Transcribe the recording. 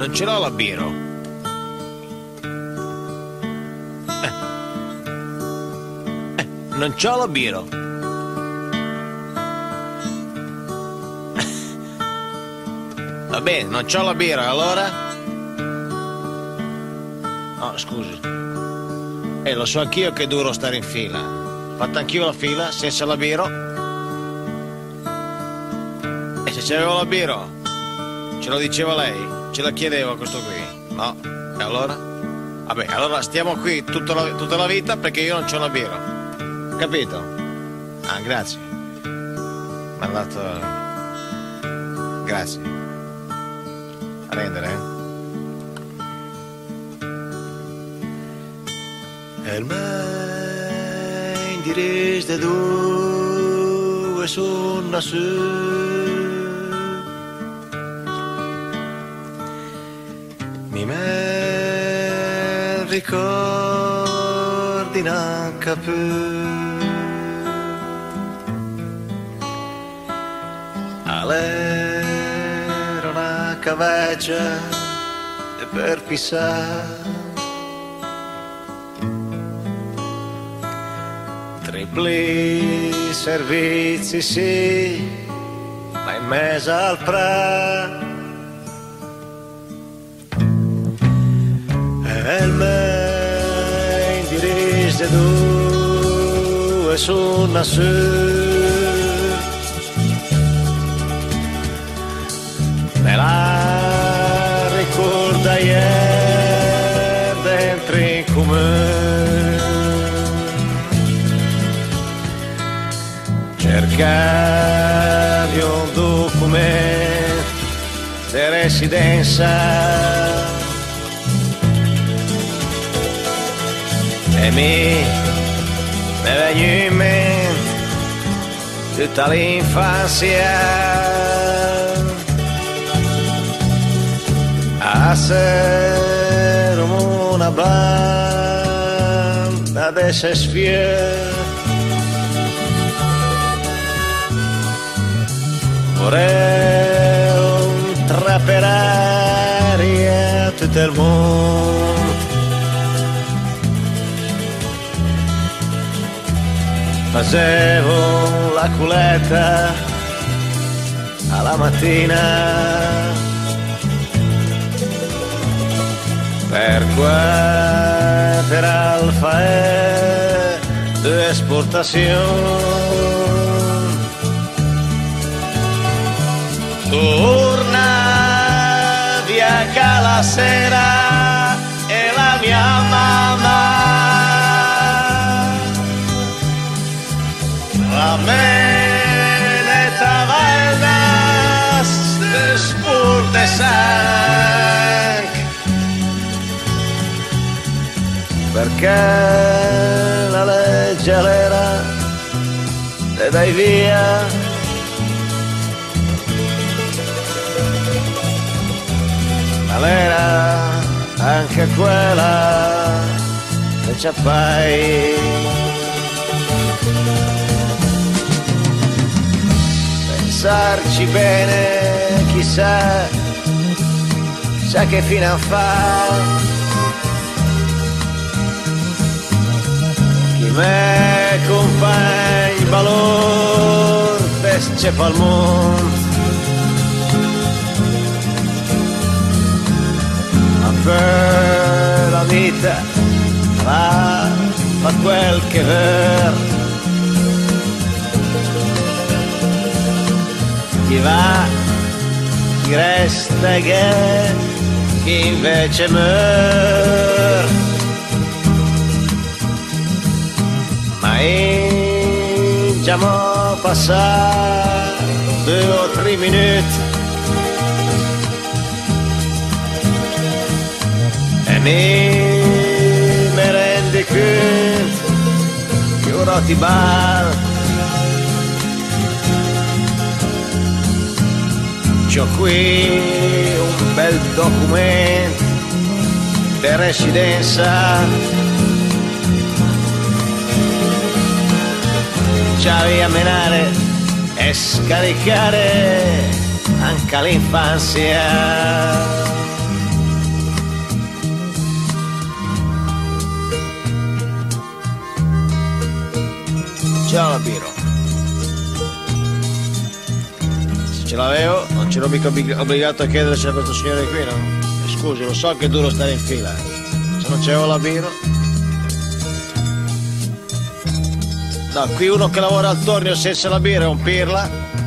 Non ce l'ho la biro. Non c'ho la biro. Va bene, non c'ho la biro, allora? No, scusi. Lo so anch'io che è duro stare in fila. Ho fatto anch'io la fila senza la biro. E se c'avevo la biro, ce lo diceva lei? Ce la chiedeva questo qui? No? E allora? Vabbè, allora stiamo qui tutta la vita perché io non c'ho la biro. Capito? Ah, grazie. Mi ha dato... Grazie. A rendere, Il mio indirizzo dove sono su. Mi ricordi neanche più. All'era una caveggia e per pisare tripli servizi sì, ma in mezzo al prato e il mio indirizzo dove sono su. Me la ricorda ieri dentro in comune. Cercavi un documento di residenza e mi veniva in mente tutta l'infanzia. A ser una banda de sesfier vorrei trapperare a tutto il mondo. Facevo la culetta alla mattina per quella alfa e de esportazione. Tornavi a casa sera e la mia mamma la meneta valdas spur de sang. Perché la legge era te dai via ma l'era anche quella che ci fai. Pensarci bene chissà che fine a fa. Me compagni valor pesce pal mondo, ma per la vita fa quel che ver. Chi va, chi resta e chi invece muore. Già mo passare 2 o 3 minuti e mi rendi conto che ora ti bal. C'ho qui un bel documento di residenza. C'avevi a menare e scaricare anche l'infanzia. Ce l'ho la birra. Se ce l'avevo, non c'ero mica obbligato a chiederci a questo signore qui, no? Scusi, lo so che è duro stare in fila. Se non c'avevo la birra. No, qui uno che lavora al tornio senza la birra è un pirla.